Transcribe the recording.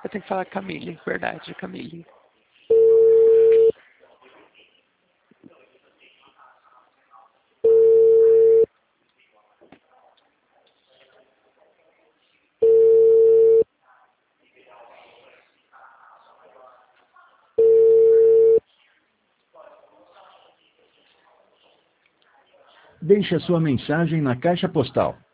Eu tenho que falar Camille, verdade, Camille. Deixe a sua mensagem na caixa postal